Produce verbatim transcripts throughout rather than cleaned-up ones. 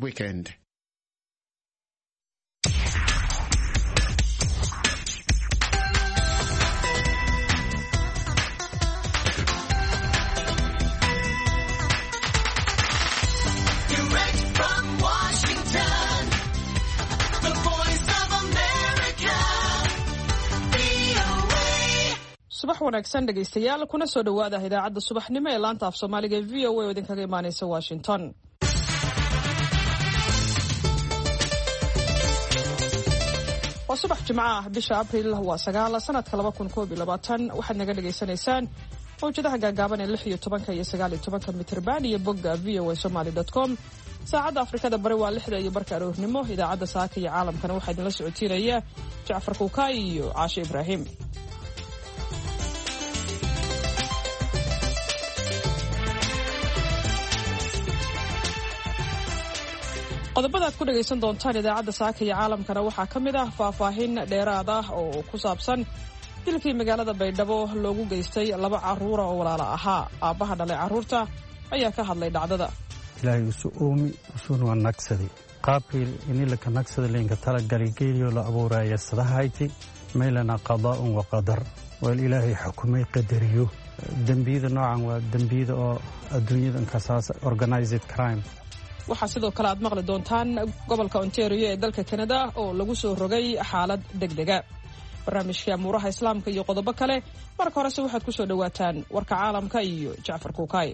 weekend. subax wanaagsan dhegaystayaal kuna soo dhawaada idaacadda subaxnimo ee laanta af Soomaaliga ee V O A oo idinkaga imaanaysa Washington. waa subax Jimco ah bisha Abriil waa sagaal sanadka laba kun koob iyo labaatan waxaad naga dhageysanaysaan mowjadaha gaagaaban ee lix iyo toban iyo sagaal iyo toban mitir band iyo bogga v o a somali dot com. saacadda Afrikada bari waa lixda iyo barka aroornimo. idaacadda saaka iyo caalamkana waxaa idinla socotiinaya Jacfar Kuukay iyo Caashe Ibraahim. qodobada aad ku dhagaysan doontaan idaacadda saaka iyo caalamkana waxaa ka mid ah faahfaahin dheeraad ah oo ku saabsan dilkii magaalada Baydhabo loogu geystay laba carruur oo walaalo ahaa. aabbaha dhalay carruurta ayaa ka hadlay dhacdada. ilaahay isu oomi usuna waa nagsaday qaabkii inilaka nagsada leenka tala galigeeliyo la abuuraya sadahayti meelana qadaa'un wa qadar wal ilaahay xukumay qadariyo dambiyada noocan waa dambiyada oo adduunyada inkasaas organized crime. waxaa sidoo kale aad maqli doontaan gobolka Ontario ee dalka Canada oo lagu soo rogay xaalad degdega. barnaamijka amuuraha islaamka iyo qodobo kale marka horese waxaad ku soo dhawaataan warka caalamka iyo Jacfar Kuukay.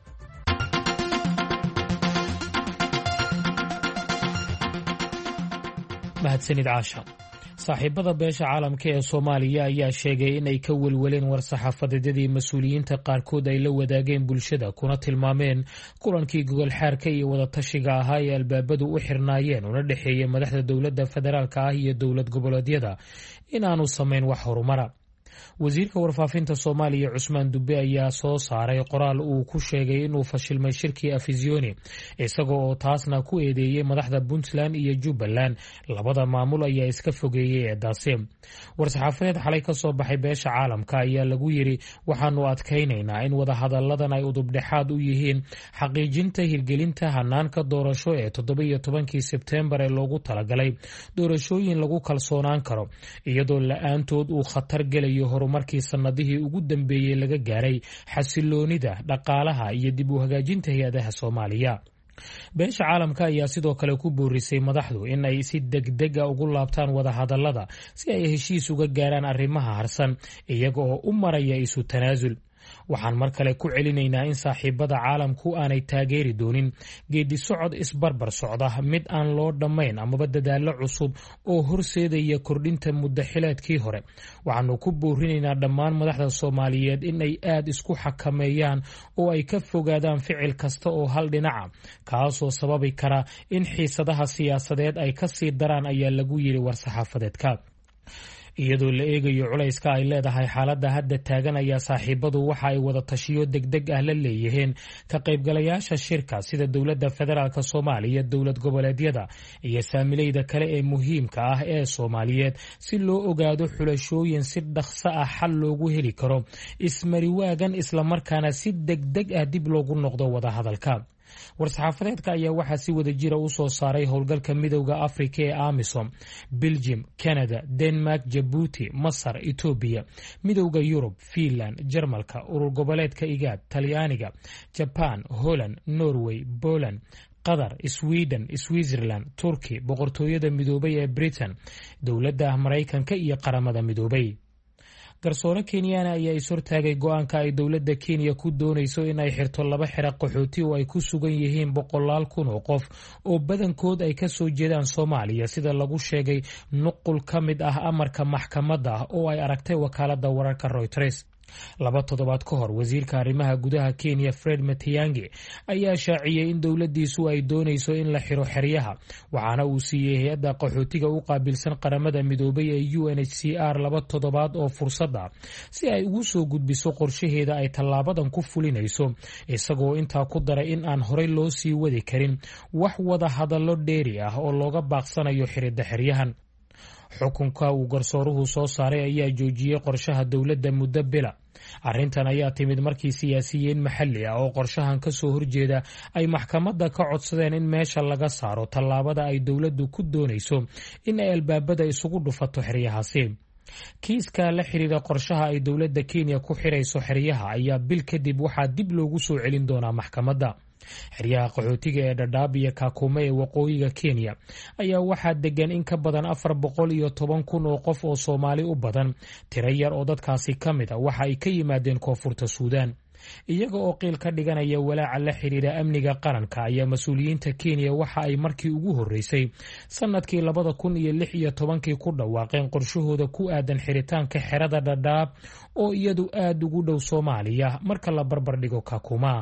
mahadsanid Caasha. saaxiibada beesha caalamka ee Soomaaliya ayaa sheegay in ay ka welweleen war-saxaafadeedii mas'uuliyiinta qaarkood ay la wadaageen bulshada kuna tilmaameen kulankii gogol xaarka iyo wada tashiga ahaa ee albaabadu u xirnaayeen una dhexeeyay madaxda dowladda federaalka ah iyo dowlad goboleedyada inaanu samayn wax horumara. wasiirka warfaafinta Soomaaliya Cusmaan Dube ayaa soo saaray qoraal uu ku sheegay inuu fashilmay shirkii Afisioni isagoo oo taasna ku eedeeyay madaxda Puntland iyo Jubbaland. labada maamul ayaa iska fogeeyay eedaasi. war-saxaafadeed xalay ka soo baxay beesha caalamka ayaa lagu yiri waxaanu adkaynaynaa in wada hadalladan ay udubdhexaad u yihiin xaqiijinta hirgelinta hanaanka doorasho ee toddoba iyo tobankii Sebteembar ee loogu talagalay doorashooyin lagu kalsoonaan karo iyadoo la'aantood uu khatar gelayo horumarkii sanadihii ugu dambeeyay laga gaaray xasiloonida dhaqaalaha iyo dib u hagaajinta hay'adaha Soomaaliya. beesha caalamka ayaa sidoo kale ku boorisay madaxdu in ay si degdeg ah ugu laabtaan wada hadallada si ay heshiis uga gaaraan arrimaha harsan iyaga oo u maraya isu tanaasul. waxaan mar kale ku celinaynaa in saaxiibada caalamku aanay taageeri doonin geedi socod isbarbar socda mid aan loo dhammayn amaba dadaallo cusub oo horseedaya kordhinta muddaxileedkii hore. waxaanu ku boorinaynaa dhammaan madaxda Soomaaliyeed in ay aad isku xakameeyaan oo ay ka fogaadaan ficil kasta oo hal dhinaca kaasoo sababi kara in xiisadaha siyaasadeed ay ka sii daraan ayaa lagu yiri war-saxaafadeedka. iyadoo la eegayo culayska ay leedahay xaaladda hadda taagan ayaa saaxiibadu waxa ay wada tashiyo degdeg ah la leeyihiin ka qaybgalayaasha shirka sida dowladda federaalka Soomaaliya, dowlad goboleedyada iyo saamilayda kale ee muhiimka ah ee Soomaaliyeed si loo ogaado xulashooyin si dhaqso ah xal loogu heli karo ismariwaagan isla markaana si degdeg ah dib loogu noqdo wada hadalka. war-saxaafadeedka ayaa waxaa si wada jira u soo saaray howlgalka midowda Afrika ee AMISOM, Belgium, Canada, Denmark, Djibouti, Masar, Ethiopia, midowda Yurub, Finland, Jarmalka, urur goboleedka IGAD, Talyaaniga, Japan, Holland, Norway, Poland, Qatar, Sweden, Switzerland, Turkey, boqortooyada midoobay ee Britain, dowladda Mareykanka iyo qaramada midoobay. garsoore Kenyaana ayaa is hortaagay go'aanka ay dowladda Kenya ku doonayso in ay xirto laba xero qaxooti oo ay ku sugan yihiin boqolaal kun oo qof oo badankood ay ka soo jeedaan Soomaaliya sida lagu sheegay nuqul ka mid ah amarka maxkamadda oo ay aragtay wakaaladda wararka Reuters. laba toddobaad ka hor wasiirka arrimaha gudaha Kenya Fred Matiang'i ayaa shaaciyay in dowladdiisu ay doonayso in la xiro xeryaha waxaana uu siiyay hay'adda qaxootiga u qaabilsan qaramada midoobay ee U N H C R laba toddobaad oo fursad ah si ay ugu soo gudbiso qorshaheeda ay tallaabadan ku fulinayso isagoo intaa ku daray in aan horey loo sii wadi karin wax wada hadallo dheeri ah oo looga baaqsanayo xiridda xeryahan. xukunka uu garsooruhu soo saaray ayaa joojiyay qorshaha dowladda muddo bila arrintan ayaa timid markii siyaasiyiin maxalli ah oo qorshahan ka soo horjeeda ay maxkamadda ka codsadeen in meesha laga saaro tallaabada ay dowladdu ku doonayso in ay albaabada isugu dhufato xeryahaasi. kiiska la xiriira qorshaha ay dowladda Kenya ku xirayso xeryaha ayaa bil kadib waxaa dib loogu soo celin doonaa maxkamadda. xeryaha qaxootiga ee Dadaab iyo Kakuma ee waqooyiga Kenya ayaa waxaa degan in ka badan afar boqol iyo toban kun oo qof oo Soomaali u badan. tiro yar oo dadkaasi ka mid ah waxa ay ka yimaadeen koonfurta Suudaan. iyaga oo qiil ka dhiganaya walaaca la xiriira amniga qaranka ayaa mas-uuliyiinta Kenya waxa ay markii ugu horeysay sanadkii labada kun iyo lix iyo tobankii ku dhawaaqeen qorshahooda ku aadan xiritaanka xerada Dadaab oo iyadu aad ugu dhow Soomaaliya marka la barbar dhigo Kakuma.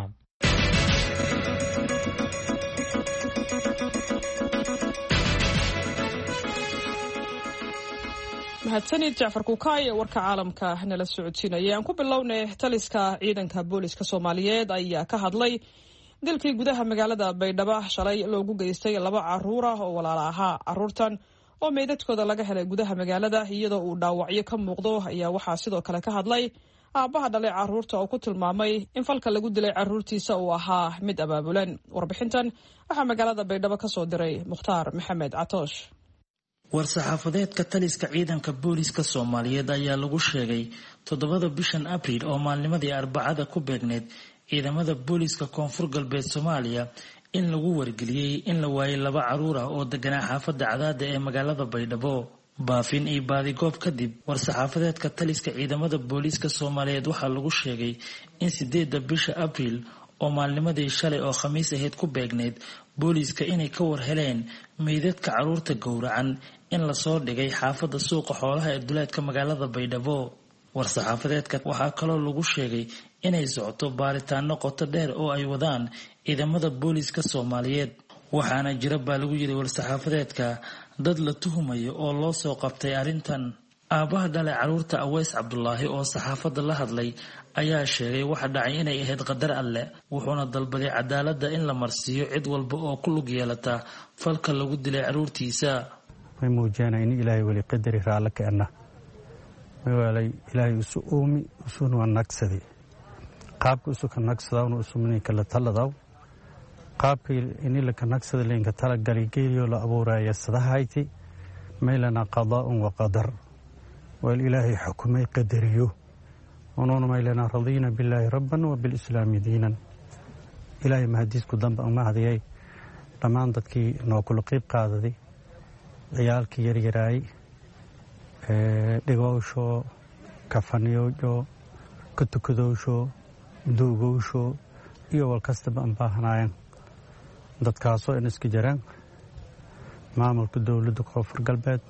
mahadsanid Jacfar Kukaay warka caalamka nala socodsiinaya. aan ku bilownay taliska ciidanka booliska Soomaaliyeed ayaa ka hadlay dilkii gudaha magaalada Baydhabo shalay loogu geystay laba caruur ah oo walaalo ahaa. caruurtan oo meydadkooda laga helay gudaha magaalada iyadoo uu dhaawacyo ka muuqdo ayaa waxaa sidoo kale ka hadlay aabaha dhalay caruurta oo ku tilmaamay in falka lagu dilay caruurtiisa uu ahaa mid abaabulan. warbixintan waxaa magaalada Baydhabo ka soo diray Mukhtaar Maxamed Catoosh. war-saxaafadeedka taliska ciidanka booliska Soomaaliyeed ayaa lagu sheegay toddobada bishan Abriil oo maalnimadii Arbacada ku beegneed ciidamada booliska Koonfur Galbeed Soomaaliya in lagu wargeliyay in la waayay laba caruur ah oo deganaa xaafadda Cadaada ee magaalada Baydhabo. baafin iyo baadigoob kadib war-saxaafadeedka taliska ciidamada booliska Soomaaliyeed waxaa lagu sheegay in sideedda bisha Abriil oo maalnimadii shalay oo Khamiis ahayd ku beegneed booliska inay ka war heleen meydadka caruurta gowracan in la soo dhigay xaafadda suuqa xoolaha ee duleedka magaalada Baydhabo. war-saxaafadeedka waxaa kaloo lagu sheegay inay socoto baaritaano qoto dheer oo ay wadaan ciidamada booliska Soomaaliyeed. waxaana jira baa lagu yiri war-saxaafadeedka dad la tuhumayo oo loo soo qabtay arrintan. aabaha dhalay caruurta Aweys Cabdulaahi oo saxaafadda la hadlay ayaa sheegay waxa dhacay inay ahayd qadar alle, wuxuuna dalbaday cadaaladda in la marsiiyo cid walba oo ku lug yeelata falka lagu dilay caruurtiisa. way muujinayaan in ilaahay wali qadari raala ka anna walay ilaahay isu oomi usuna wanagsaday qaabka isu ka nagsada uu sumnay kala taladaw qaabka in la ka nagsada leenka tala gali geeyo la abuuraya sadahayti meelana qadaa'un wa qadar wal ilaahay xukumay qadariyo ونون ما لنا رضينا بالله ربا وبالإسلام دينا إلهي ما هديسكو دنبا ما هديي لما عندكي نوكل قيب قاددي عيالكي يريراي دغوشو كفانيوجو كتكدوشو دوغوشو iyo wal kasta baan baahanayeen dadkaasoo in iska jiraan maamulka dowladda Koonfur Galbeed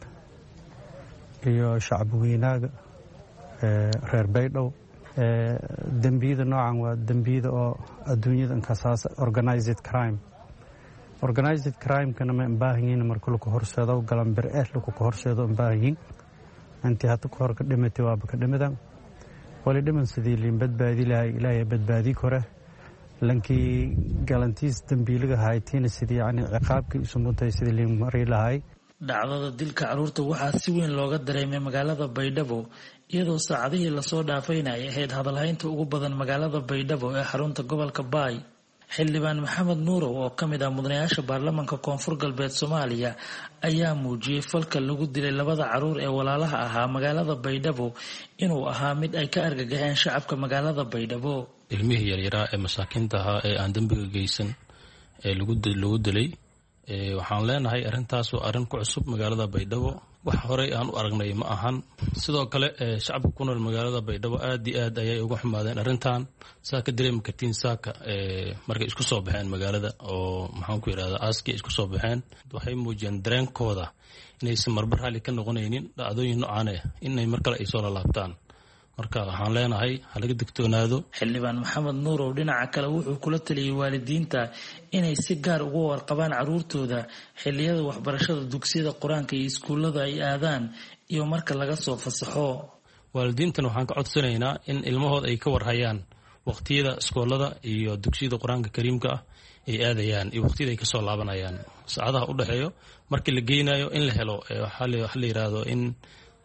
iyo shacab weynaaga reer Baydhabo. dambiyada noocan waa dambiyada oo adduunyada inkasaas organized crime organized crime kana ma baahanyiin marka lagu horseedo galan bir eh lagu horseedo baahanyiin intii hada ku hor ka dhimatay waa ka dhimadan wali dhiman sidii liin badbaadi lahay ilaahay badbaadi kore lankii galantiis dambiiliga haytiin sidii yani ciqaabkii isu mutay sidii liin mari lahay. dhacdada dilka caruurta waxaa si weyn looga dareemay magaalada Baydhabo iyadoo saacadihii la soo dhaafayna ay ahayd hadalhaynta ugu badan magaalada Baydhabo ee xarunta gobolka Baay. xildhibaan Maxamed Nuurow oo ka mid ah mudanayaasha baarlamaanka Koonfur Galbeed Soomaaliya ayaa muujiyay falka lagu dilay labada caruur ee walaalaha ahaa magaalada Baydhabo inuu ahaa mid ay ka argagaxeen shacabka magaalada Baydhabo. ilmihii yaryaraa ee masaakiinta ahaa ee aan dambiga geysan ee lagu dilay waxaan leenahay arrintaas waa arrin ku cusub magaalada Baydhabo, wax horey aan u aragnay ma ahan. sidoo kale shacabka ku nool magaalada Baydhabo aad iyo aad ayay uga xumaadeen arrintan. saa ka dareemi kartiin saaka markay isku soo baxeen magaalada oo maxaan ku yiraahdaa aaskii isku soo baxeen waxay muujiyeen dareenkooda inaysan marbar raalli ka noqonaynin dhacdooyin noocan ah inay mar kale ay soo laabtaan. marka waxaan leenahay halaga digtoonaado. xildhibaan Maxamed Nuurow dhinaca kale wuxuu kula taliyay waalidiinta inay si gaar uga warqabaan caruurtooda xilliyada waxbarashada dugsiyada quraanka iyo iskuulada ay aadaan iyo marka laga soo fasaxo. waalidiintan waxaan ka codsanaynaa in ilmahooda ay ka warhayaan waqtiyada iskoolada iyo dugsiyada quraanka kariimka ah ay aadayaan iyo waqtiyada ay ka soo laabanayaan. saacadaha u dhaxeeyo markii la geynayo in la helo waxa la yiraahdo in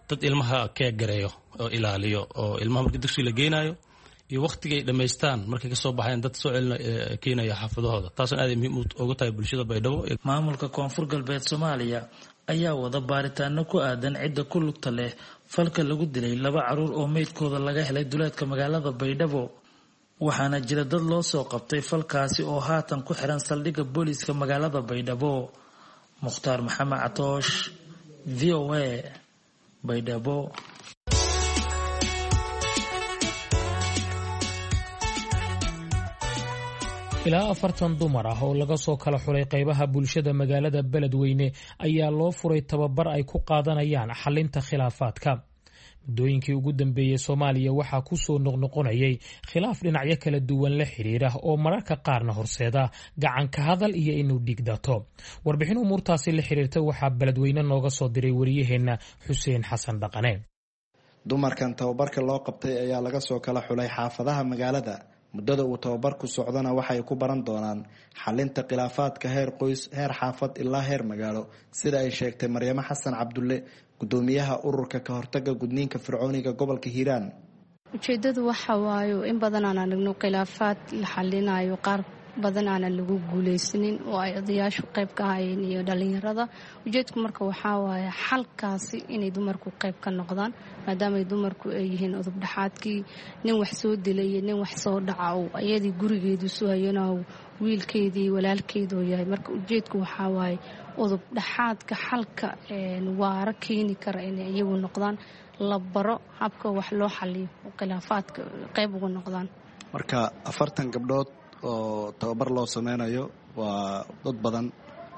dad ilmaha kee gareeyo oo ilaaliyo oo ilmaha markii dugsiga la geynayo iyo waqtigay dhameystaan markay ka soo baxeen dad soo celina keenaya xaafadahooda taasoo aad muhiim ugu tahay bulshada Baydhabo. Maamulka Koonfur Galbeed Soomaaliya ayaa wada baaritaano ku aadan cidda ku lugta leh falka lagu dilay laba caruur oo meydkooda laga helay duleedka magaalada Baydhabo, waxaana jira dad loo soo qabtay falkaasi oo haatan ku xiran saldhigga booliiska magaalada Baydhabo. Mukhtaar Maxamed Catoosh, V O A, Baydhabo. ilaa afartan dumar ah oo laga soo kala xulay qaybaha bulshada magaalada Beledweyne ayaa loo furay tababar ay ku qaadanayaan xalinta khilaafaadka. muddooyinkii ugu dambeeyay Soomaaliya waxaa ku soo noqnoqonayay khilaaf dhinacyo kala duwan la xiriira oo mararka qaarna horseeda gacan ka hadal iyo inuu dhigdato. warbixin umuurtaasi la xiriirta waxaa Beledweyne nooga soo diray wariyaheena Xuseen Xasan Dhaqane. dumarkan tababarka loo qabtay ayaa laga soo kala xulay xaafadaha magaalada. muddada uu tababarku socdana waxay ku baran doonaan xalinta khilaafaadka heer qoys, heer xaafad ilaa heer magaalo, sida ay sheegtay Maryamo Xasan Cabdulle, gudoomiyaha ururka ka hortagga gudniinka fircooniga gobolka Hiiraan. ujeedadu waxa waayo in badan aan aragno khilaafaad la xalinayo, qaar badan aan lagu guuleysanin oo ay odayaashu qayb ka hayeen iyo dhalinyarada. ujeedku marka waxa waaye xalkaasi inay dumarku qayb ka noqdaan, maadaama ay dumarku ay yihiin udub dhaxaadkii. nin wax soo dilay iyo nin wax soo dhaca oo ayadii gurigeedu soo hayanaw wiilkeedii walaalkeedu yahay. marka ujeedku waxa waaye udub dhaxaadka xalka waara keeni kara inay iyagu noqdaan, la baro habka wax loo xaliyo khilaafaadka qayb uga noqdaan. marka afartan gabdhood oo tababar loo sameynayo waa dad badan.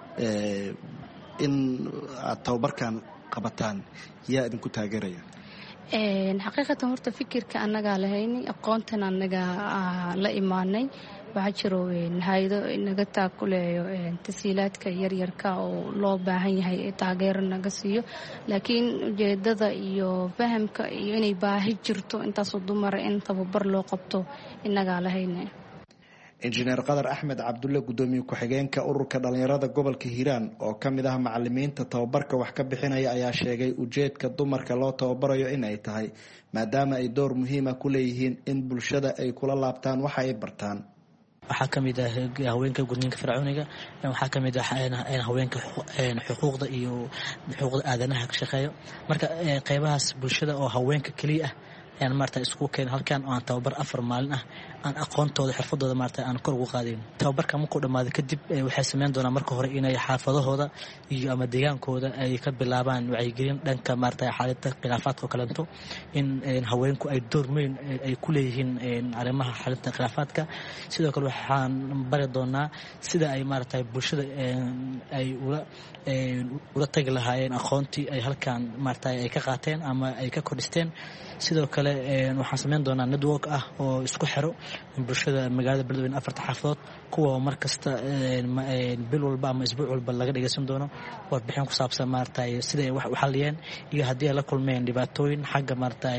in aad tababarkan qabataan yaa idinku taageeraya? xaqiiqatan horta fikirka annagaa lahayn, aqoontan annagaa la imaanay. waxaa jiro hayado naga taakuleeyo tasiilaadka yaryarka oo loo baahan yahay taageero naga siiyo, laakiin ujeedada iyo fahamka iyo inay baahi jirto intaasoo dumara in tababar loo qabto innagaa lahayn. injineer Qadar Axmed Cabdulle, gudoomiye ku-xigeenka ururka dhalinyarada gobolka Hiiraan oo ka mid ah macallimiinta tababarka wax ka bixinaya, ayaa sheegay ujeedka dumarka loo tababarayo in ay tahay maadaama ay door muhiima ku leeyihiin in bulshada ay kula laabtaan waxa ay bartaan. waxaa ka mid ah haweenka gudniinka fircooniga, waxaa ka mid ah haweenka xuquuqda iyo xuquuqda aadanaha ka shaqeeyo. marka qaybahaas bulshada oo haweenka kaliya ah ayaan maarta isku keen halkan oo aan tababar afar maalin ah aan aqoontooda xirfadooda maarta aan kor ugu qaadin. tababarka markuu dhamaado kadib waxay sameyn doonaan marka hore inay xaafadahooda iyo ama deegaankooda ay ka bilaabaan wacyigelin dhanka maarta xalinta khilaafaadka kaleento, in haweenku ay door weyn ay ku leeyihiin arrimaha xalinta khilaafaadka. sidoo kale waxaan bari doonaa sida ay maarta bulshada ay ula ula tagi lahaayeen aqoontii ay halkan maarta ay ka qaateen ama ay ka kordhisteen. sidoo kale waxaan sameyn doonaa network ah oo isku xiro bulshada magaalada Beledweyne afarta xaafadood, kuwa markasta bil walba ama isbuuc walba laga dhageysan doono warbixin ku saabsan maarta sida ay wax u xaliyeen iyo haddii ay la kulmeen dhibaatooyin xagga maarta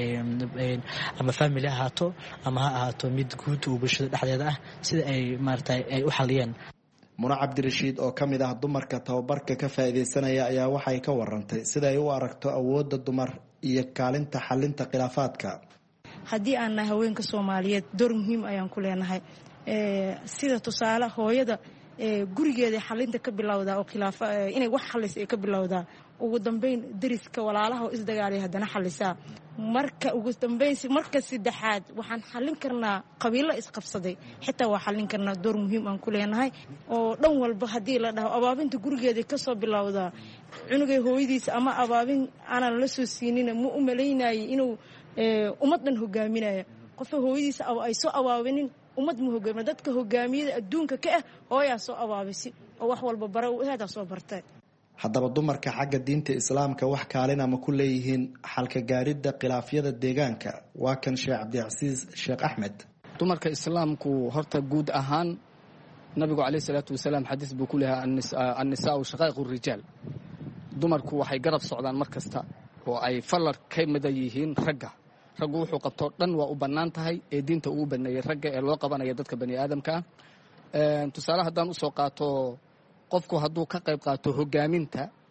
ama family ahaato ama ha ahaato mid guud oo bulshada dhexdeeda ah, sida ay maarta ay u xaliyeen. Muna Cabdirashiid oo ka mid ah dumarka tababarka ka faa'iideysanaya ayaa waxay ka warantay sida ay u aragto awoodda dumar iyo kaalinta xalinta khilaafaadka. haddii aan nahay haweenka Soomaaliyeed door muhiim ayaan ku leenahay. sida tusaale hooyada gurigeeda xalinta ka bilowdaa oo khilaaf inay wax xalis ay ka bilowdaa, ugu dambeyn dariska walaalaha oo isdagaalay haddana xalisaa. marka ugu dambeyn marka saddexaad waxaan xalin karnaa qabiilo isqabsaday, xitaa waa xalin karnaa. door muhiim aan ku leenahay oo dhan walba haddii la dhaho abaabinta gurigeeda ka soo bilowdaa. cunugay hooyadiisa ama abaabin aanan la soo siinin ma u malaynayay inuu ummadan hogaaminaya. qofka hooyadiisa ay soo abaabinin ummad ma hogaamiyo. dadka hogaamiyada adduunka ka ah hooyaa soo abaabisi oo wax walba bara u ahaada soo bartay. haddaba dumarka xagga diinta islaamka wax kaalin ama ku leeyihiin xalka gaaridda khilaafyada deegaanka? waa kan Sheekh Cabdicasiis Sheekh Axmed. dumarka islaamku horta guud ahaan nabigu calayhi salaatu wasalaam xadiis buu ku leeyahay an-nisaa'u shaqaa'iqu rijaal. dumarku waxay garab socdaan mar kasta oo ay fallar ka mid yihiin ragga. raggu wuxuu qabto dhan waa u bannaan tahay ee diinta uu baneeyay ragga ee loo qabanaya dadka bani aadamka ah. tusaale haddaan usoo qaato qofku hadduu ka qayb qaato hogaaminta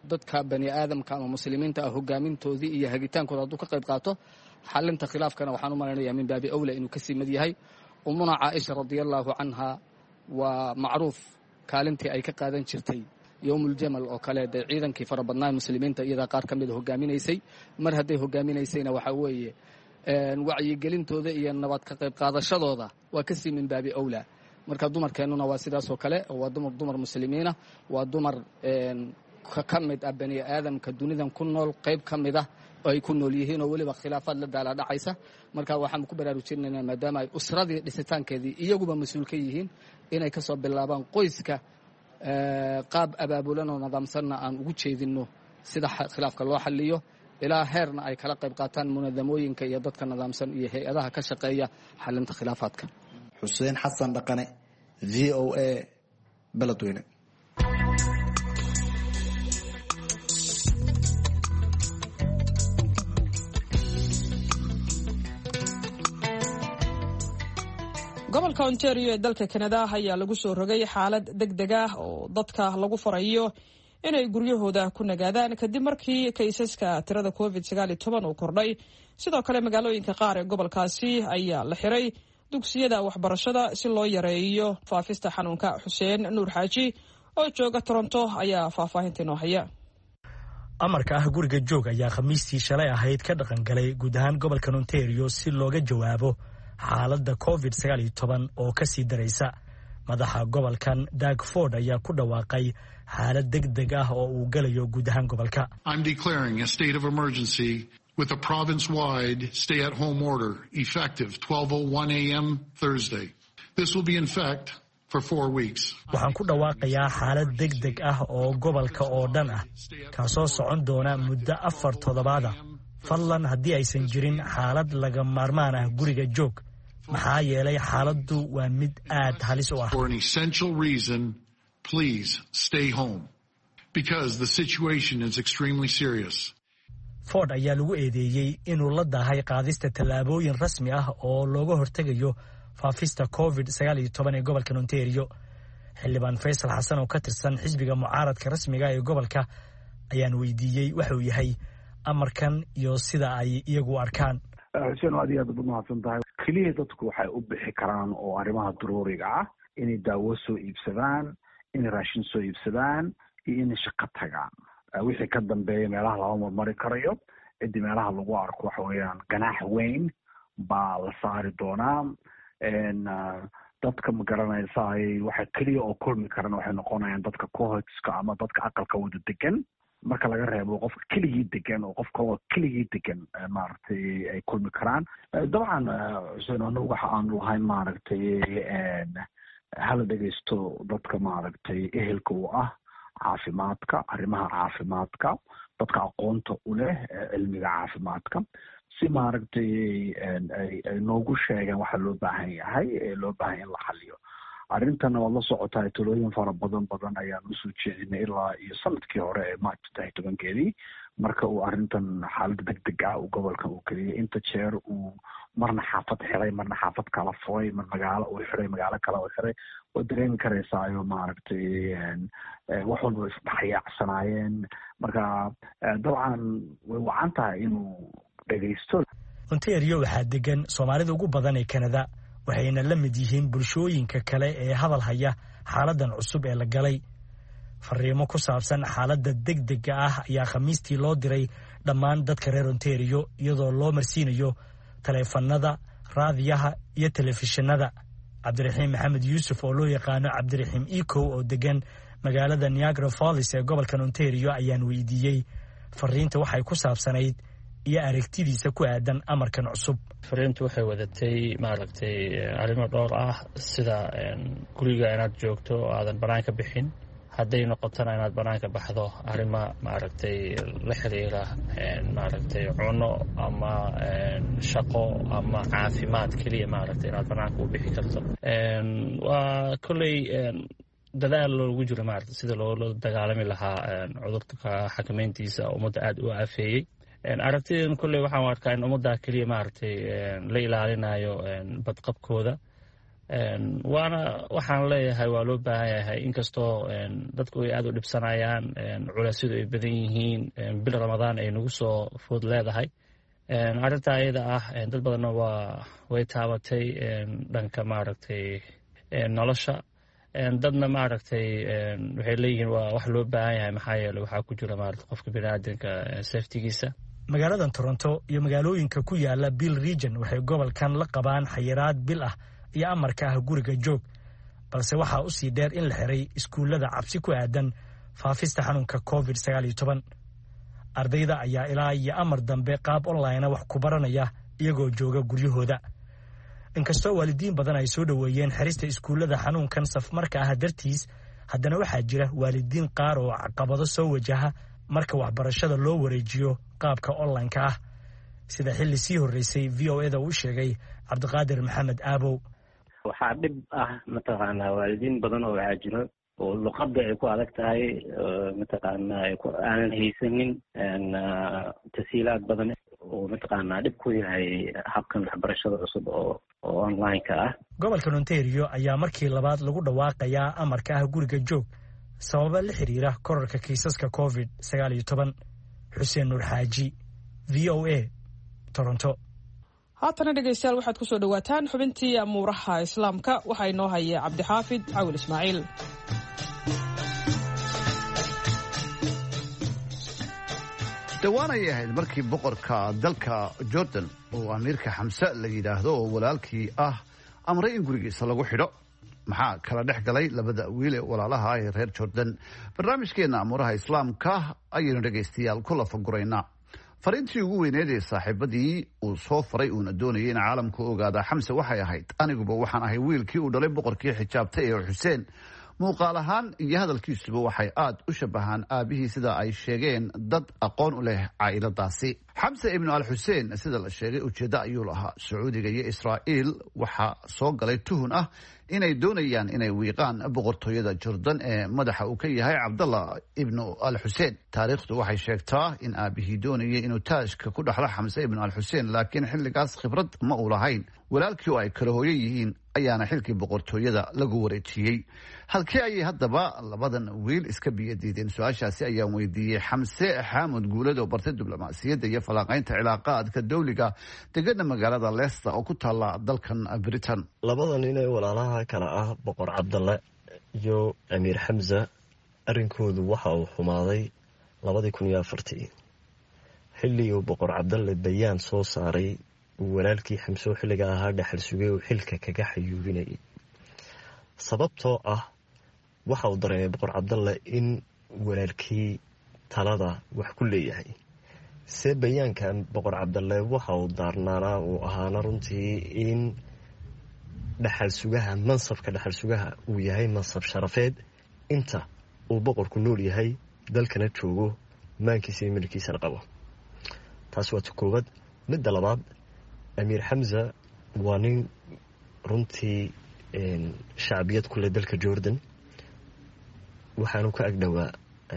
dadka bani aadamka ama muslimiinta ah hogaamintoodii iyo hagitaankooda hadduu ka qayb qaato xalinta khilaafkana waxaan u malaynayaa min baabi awla inuu ka sii mid yahay umuna caaisha radiallahu canha waa macruuf kaalintii ay ka qaadan jirtay yowmuljamal oo kale dee ciidankii fara badnaa muslimiinta iyadaa qaar ka mida hogaaminaysay mar hadday hogaaminaysayna waxaa weeye wacyigelintooda iyo nabad ka qayb qaadashadooda waa ka sii min baabi awla marka dumarkeennuna waa sidaasoo kale waa dumar dumar muslimiina waa dumar ka mid ah bani aadamka dunidan ku nool qayb ka mid ah oo ay ku nool yihiin oo weliba khilaafaad la daala dhacaysa marka waxaan ku baraarujinaynaa maadaama ay usradii dhisitaankeedii iyaguba mas-uul ka yihiin inay ka soo bilaabaan qoyska qaab abaabulan oo nidaamsanna aan ugu jeedinno sida khilaafka loo xaliyo ilaa heerna ay kala qayb qaataan munadamooyinka iyo dadka nidaamsan iyo hay-adaha ka shaqeeya xalinta khilaafaadka. xuseen xasan dhaqane v o a beledweyne. gobolka ontario ee dalka kanada ayaa lagu soo rogay xaalad deg deg ah oo dadka lagu farayo inay guryahooda ku nagaadaan kadib markii kaysaska tirada covid sagaal iyo toban uu kordhay. sidoo kale magaalooyinka qaar ee gobolkaasi ayaa la xiray dugsiyada waxbarashada si loo yareeyo faafista xanuunka. xuseen nuur xaaji oo jooga toronto ayaa faahfaahinta inoo haya. amarka ah guriga joog ayaa khamiistii shalay ahayd ka dhaqan galay guud ahaan gobolka ontario si looga jawaabo xaaladda covid sagaal iyo toban oo ka sii daraysa. madaxa gobolkan Doug Ford ayaa ku dhawaaqay xaalad degdeg ah oo uu galayo guud ahaan gobolka. I'm declaring a state of emergency with a province-wide stay-at-home order effective twelve oh one a m Thursday. This will be in effect for four weeks. waxaan ku dhawaaqayaa xaalad degdeg ah oo gobolka oo dhan ah kaasoo socon doona muddo afar toddobaad ah. fadlan haddii aysan jirin xaalad laga maarmaan ah guriga joog maxaa yeelay xaaladdu waa mid aad halis u ah. For an essential reason, please stay home because the situation is extremely serious. Ford ayaa lagu eedeeyey inuu la dahay qaadista tallaabooyin rasmi ah oo looga hortegayo faafista covid sagaal iyo toban ee gobolka Ontario. xildhibaan Faysal Xasan oo ka tirsan xisbiga mucaaradka rasmiga ee gobolka ayaan weydiiyey waxa uu yahay amarkan iyo sida ay iyagu arkaan. xuseen aad iyo aad u mahadsan tahay. keliya dadku waxay u bixi karaan oo arrimaha daruuriga ah inay daawo soo iibsadaan, inay raashin soo iibsadaan iyo inay shaqo tagaan. wixii ka dambeeya meelaha lama marmari karayo cidii meelaha lagu arko waxa weeyaan ganaax weyn baa la saari doonaa. dadka ma garanaysa ay waxa keliya oo kulmi karana waxay noqonayaan dadka cohortska ama dadka aqalka wada degan marka laga reebo qofka keligii degan oo qofka oo keligii degan maaragtay ay kulmi karaan. dabcan xuseen anagu waxa aan lahayn maaragtay hala dhegeysto dadka maaragtay ehelka u ah caafimaadka, arrimaha caafimaadka, dadka aqoonta u leh cilmiga caafimaadka si maaragtay ay noogu sheegaan waxa loo baahan yahay ee loo baahan in la xaliyo. arrintana waad la socotaa talooyin fara badan badan ayaan usoo jeedinay ilaa iyo sanadkii hore ee march saddex iyo tobankeedii marka uu arrintan xaalada degdeg ah uu gobolkan uu keliyay inta jeer uu marna xaafad xiray marna xaafad kala furay mar magaalo uu xiray magaalo kale uu xiray waad dareemi karaysaa ayuu maaragtay wax walba isdhexyaacsanaayeen. marka dabcan way wacan tahay inuu dhegeysto. Ontario waxaa degan Soomaalida ugu badan ee Canada waxayna la mid yihiin bulshooyinka kale ee hadal haya xaaladan cusub ee la galay. fariimo ku saabsan xaaladda degdega ah ayaa khamiistii loo diray dhammaan dadka reer Ontario iyadoo loo marsiinayo taleefanada, raadiyaha iyo telefishinada. Cabdiraxiim Maxamed Yuusuf oo loo yaqaano Cabdiraxiim Eco oo degan magaalada Niagara Falls ee gobolka Ontario ayaan weydiiyey fariinta waxay ku saabsanayd iyo aragtidiisa ku aadan amarkan cusub. fariintu waxay wadatay maaragtay arrimo dhowr ah sida guriga inaad joogto oo aadan banaanka bixin, hadday noqotona inaad banaanka baxdo arrimo maaragtay la xiriira maaragtay cuno ama shaqo ama caafimaad keliya maaragtay inaad banaanka u bixi karto. waa kolley dadaal loogu jiro maaragtay sida loola dagaalami lahaa cudurka xakameyntiisa ummadda aada u afeeyey. aragtideedan kolley waxaan arkaa in ummadda keliya maaragtay la ilaalinayo badqabkooda waana waxaan leeyahay waa loo baahan yahay inkastoo dadku ay aada u dhibsanayaan culeysyadu ay badan yihiin bil ramadaan ay nagu soo food leedahay arrinta ayada ah dad badanna waa way taabatay dhanka maaragtay nolosha dadna maaragtay waxay leeyihiin waa wax loo baahan yahay maxaa yeele waxaa ku jira maaragtay qofka biniaadanka safetigiisa. magaaladan Toronto iyo magaalooyinka ku yaala Peel Region waxay gobolkan la qabaan xayiraad bil ah iyo amarka ah guriga joog, balse waxaa u sii dheer in la xiray iskuullada cabsi ku aadan faafista xanuunka covid sagaal iyo toban. ardayda ayaa ilaa iyo amar dambe qaab online wax ku baranaya iyagoo jooga guryahooda. inkastoo waalidiin badan ay soo dhaweeyeen xirista iskuullada xanuunkan safmarka ah dartiis, haddana waxaa jira waalidiin qaar oo caqabado soo wajaha marka waxbarashada loo wareejiyo qaabka online-ka ah, sida xilli sii horreysay v o eda uu sheegay Cabdiqaadir Maxamed Aabow. waxaa dhib ah mataqaanaa waalidiin badan oo waxaa jiro oo luqadda ay ku adag tahay mataqaanaa aanan haysanin tasiilaad badan oo mataqaanaa dhib ku yahay habkan waxbarashada cusub oo oo online-ka ah. gobolka Ontario ayaa markii labaad lagu dhawaaqayaa amarka ah guriga joog sababa la xiriira kororka kiisaska covid sagaal iyo toban. Xuseen Nuur Xaaji, v o a, Toronto. haatana dhegaystayaal waxaad ku soo dhawaataan xubintii amuuraha islaamka waxaa inoo haya Cabdixaafid Cawil Ismaaciil. dhowaan ayay ahayd markii boqorka dalka Jordan oo amiirka Xamse la yidhaahdo oo walaalkii ah amray in gurigiisa lagu xidho. maxaa kala dhex galay labada wiil ee walaalaha ee reer Jordan? barnaamijkeena amuuraha islaamka ayaynu dhegaystayaal ku lafaguraynaa. fariintii ugu weyneed ee saaxiibadii uu soo faray uuna doonayay in caalamku ogaada Xamse waxay ahayd, aniguba waxaan ahay wiilkii uu dhalay boqorkii xijaabtay ee Xuseen. muuqaal ahaan iyo hadalkiisuba waxay aad u shabahaan aabihii sida ay sheegeen dad aqoon u leh caa'iladaasi. Xamse ibnu al Xuseen sida la sheegay ujeeddo ayuu lahaa. Sacuudiga iyo Israa'iil waxaa soo galay tuhun ah inay doonayaan inay wiiqaan boqortooyada Jordan ee madaxa uu ka yahay Cabdallah ibnu al Xuseen. taariikhdu waxay sheegtaa in aabihii doonayay inuu taajka ku dhaxlo Xamse ibnu al Xuseen, laakiin xilligaas khibrad ma uu lahayn. walaalkii oo ay kala hooyo yihiin ayaana xilkii boqortooyada lagu wareejiyey. halkee ayay haddaba labadan wiil iska biyadiideen? su-aashaasi ayaan weydiiyey Xamse Xaamud Guulad oo bartay diblomaasiyadda iyo falanqaynta cilaaqaadka dawliga degana magaalada Leicester oo ku taala dalkan Britain. labadan inay walaalaha kala ah boqor Cabdalle iyo amiir Xamza arrinkoodu waxa uu xumaaday labadii kun iyo afartii xilli uu boqor Cabdalle bayaan soo saaray walaalkii Xamse oo xilliga ahaa dhaxal sugay oo xilka kaga xayuubinayay. sababtoo ah waxa uu dareemay boqor Cabdalle in walaalkii talada wax ku leeyahay. se bayaankan boqor Cabdalle waxa uu daarnaanaa uu ahaana runtii in dhaxal sugaha mansabka dhaxal sugaha uu yahay mansab sharafeed inta uu boqorku nool yahay dalkana joogo maankiisa iyo milkiisana qabo. taas waa koowaad. midda labaad, amiir Xamza waa nin runtii shacbiyad ku leh dalka Jordan, waxaanu ka agdhowaa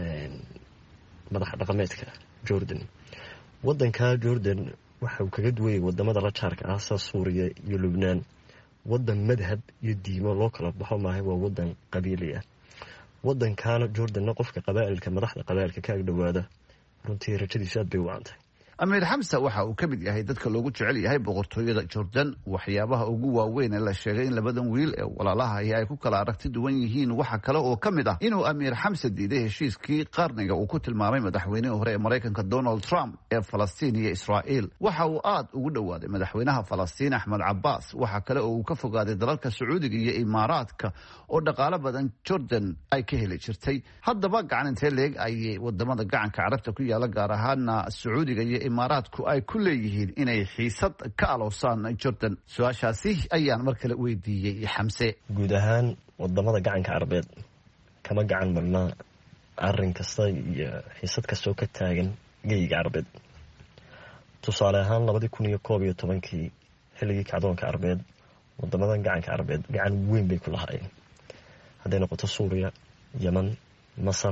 madax dhaqameedka Jordan. wadanka Jordan waxa uu kaga duwayay wadamada la jaarka ah sida Suuriya iyo Lubnaan. wadan madhab iyo diimo loo kala baxo maahay, waa wadan qabiili ah. wadankaana Jordanna qofka qabaa'ilka madaxda qabaa'ilka ka agdhowaada runtii rajadiisu aad bay u wacantahay. amiir Xamse waxa uu ka mid yahay dadka loogu jecel yahay boqortooyada Jordan. waxyaabaha ugu waaweyn ee la sheegay in labadan wiil ee walaalaha ay ku kala aragti duwan yihiin waxa kale oo ka mid ah inuu amiir Xamse diiday heshiiskii qarniga uu ku tilmaamay madaxweynihii hore ee Mareykanka Donald Trump ee Falastiin iyo Israa'iil. waxa uu aad ugu dhawaaday madaxweynaha Falastiin Ahmed Abbas. waxa kale oo uu ka fogaaday dalalka Sacuudiga iyo Imaaraadka oo dhaqaale badan Jordan ay ka heli jirtay. haddaba gacan intee leeg ayay wadamada gacanka carabta ku yaala gaar ahaan Sacuudiga iyo Imaaraadku ay ku leeyihiin inay xiisad ka aloosaan Jordan? su-aashaasi ayaan mar kale weydiiyey Xamse. guud ahaan wadamada gacanka carabeed kama gacan marna arrin kasta iyo xiisad kastoo ka taagan geyga carabeed. tusaale ahaan labadii kun iyo koob iyo tobankii xilligii kacdoonka carabeed wadamadan gacanka carabeed gacan weyn bay ku lahaayeen, hadday noqoto Suuriya, Yemen, Masar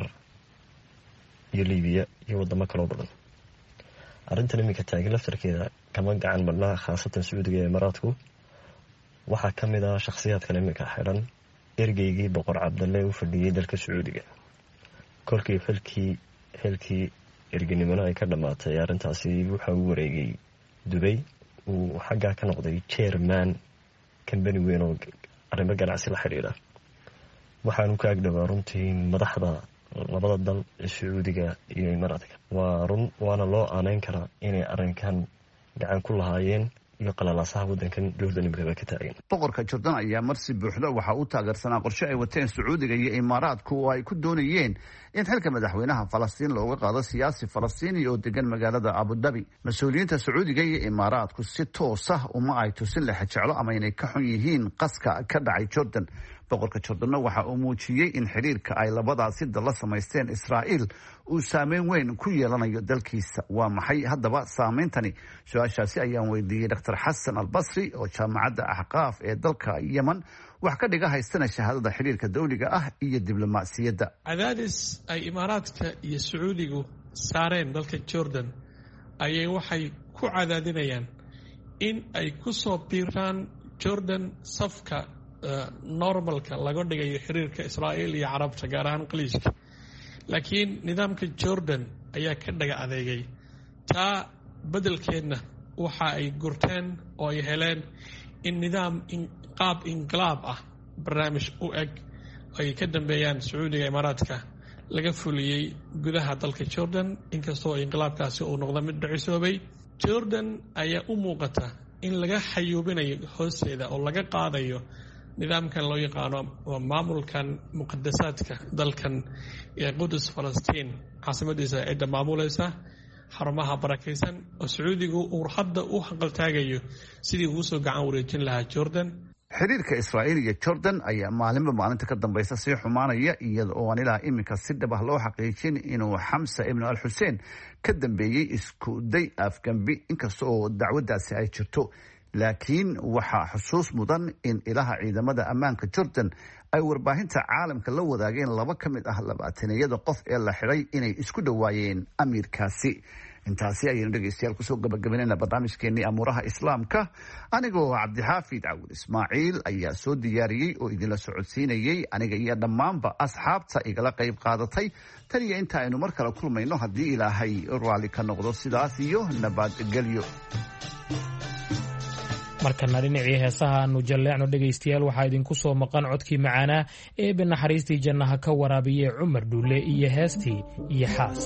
iyo Libiya iyo wadamo kaloo badan. arrintan iminka taagan laftarkeeda kama gacan marnaa khaasatan Sacuudiga iyo Imaaraadku waxaa ka mid ah shakhsiyaadkan iminka xidhan ergeygii boqor cabdalle u fadhiyey dalka sacuudiga. kolkii xilkii xilkii ergenimona ay ka dhammaatay arrintaasi waxa uu wareegay dubay, uu xaggaa ka noqday chairman kambani weyn oo arrimo ganacsi la xidhiidha. waxaanu ka agdhowaa runtii madaxda labada dal ee sacuudiga iyo imaaraadka. waa run waana loo aaneyn karaa inay arrinkan gacan ku lahaayeen iyo qalalaasaha wadankan Jordan imika ka taagan. boqorka Jordan ayaa marsi buuxda waxa uu taageersanaa qorshe ay wateen Sacuudiga iyo Imaaraadku oo ay ku doonayeen in xilka madaxweynaha Falastiin looga qaado siyaasi Falastiini oo degan magaalada Abu Dhabi. Mas'uuliyiinta Sacuudiga iyo Imaaraadku si toos ah uma ay tusin la xajeclo ama inay ka xun yihiin qaska ka dhacay Jordan. boqorka Jordan waxa uu muujiyay in xiriirka ay labadaasi dal la sameysteen Israa'iil uu saameyn weyn ku yeelanayo dalkiisa. waa maxay haddaba saameyntani? su-aashaasi ayaan weydiiyey Dr Xasan Albasri oo jaamacadda Axqaaf ee dalka Yemen wax ka dhiga haystana shahaadada xiriirka dawliga ah iyo diblomaasiyadda. cadaadis ay Imaaraadka iyo Sacuudigu saareen dalka Jordan ayay waxay ku cadaadinayaan in ay ku soo biiraan Jordan safka normalka laga dhigayo xiriirka Israa'iil iyo Carabta gaar ahaan qaliijka. laakiin nidaamka Jordan ayaa ka dhaga adeegay taa bedelkeedna waxa ay gurteen oo ay heleen in nidaam qaab inqilaab ah barnaamij u eg ay ka dambeeyaan Sacuudiga Imaaraadka laga fuliyey gudaha dalka Jordan. inkastoo inqilaabkaasi uu noqdo mid dhicisoobay, Jordan ayaa u muuqata in laga xayuubinayo hoosteeda oo laga qaadayo nidaamkan loo yaqaano maamulkan muqadasaadka dalkan ee Qudus Falastiin caasimadiisa cidda maamulaysa xarumaha barakaysan oo Sacuudigu uu hadda u hanqaltaagayo sidii uu soo gacan wareejin lahaa Jordan. xiriirka Israa'iil iyo Jordan ayaa maalinba maalinta ka dambaysa sii xumaanaya iyada oo aan ilaa iminka si dhab ah loo xaqiijin inuu Xamsa ibn al-Hussein ka dambeeyey isku day afgambi, inkasta oo dacwadaasi ay jirto. laakiin waxaa xusuus mudan in ilaha ciidamada ammaanka Jordan ay warbaahinta caalamka la wadaageen laba ka mid ah labaataniyada qof ee la xidhay inay isku dhawaayeen amiirkaasi. intaasi ayaynu dhegeystayaal kusoo gabagabaynayna barnaamijkeenii amuuraha islaamka. anigoo cabdixaafid cawil ismaaciil ayaa soo diyaariyey oo idinla socodsiinayey, aniga iyo dhammaanba asxaabta igala qayb qaadatay. tan iyo inta aynu mar kale kulmayno haddii ilaahay raalli ka noqdo, sidaas iyo nabadgelyo. markana dhinacii heesaha aanu jalleecno dhegaystayaal waxaa idinku soo maqan codkii macaanaa eebbe naxariistii jannaha ka waraabiye Cumar Dhulle iyo heestii iyo xaas.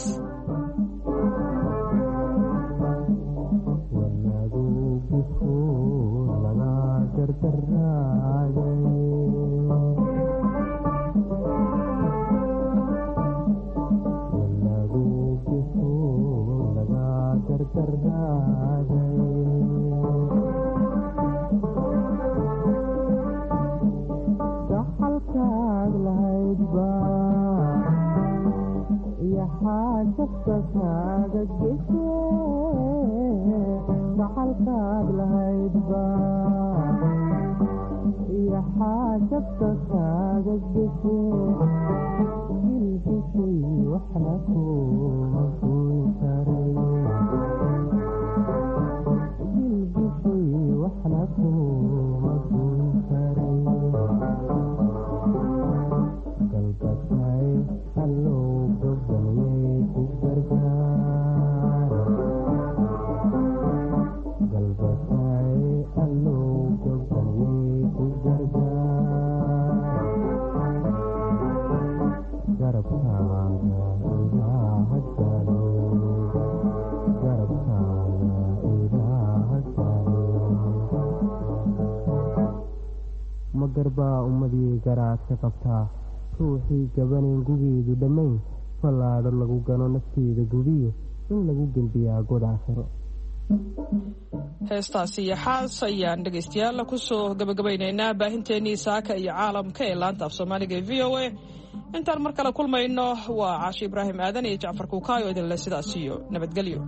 magarbaa ummadii garaadka qabtaa ruuxii gabaneen gugeedu dhammayn fallaadho lagu gano nafteeda gubiyo in lagu gembiyaa god aakhiro. heestaasi iyo xaas ayaan dhegaystayaal kusoo gabagabaynaynaa baahinteenii saaka iyo caalamka ee laanta af soomaaliga ee v o a. intaan mar kale kulmayno waa Caashi Ibraahim Aadan iyo Jacfar Kuukaayo idinle sidaas iyo nabadgelyo.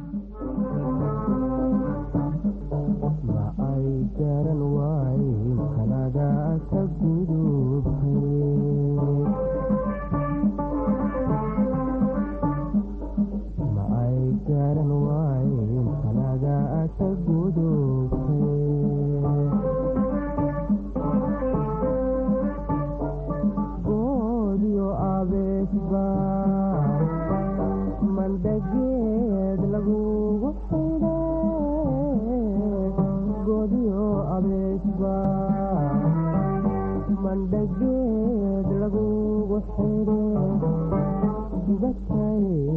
mandhageed lagugu xidhe godiyo abeesba mandhageed lagugu xidhe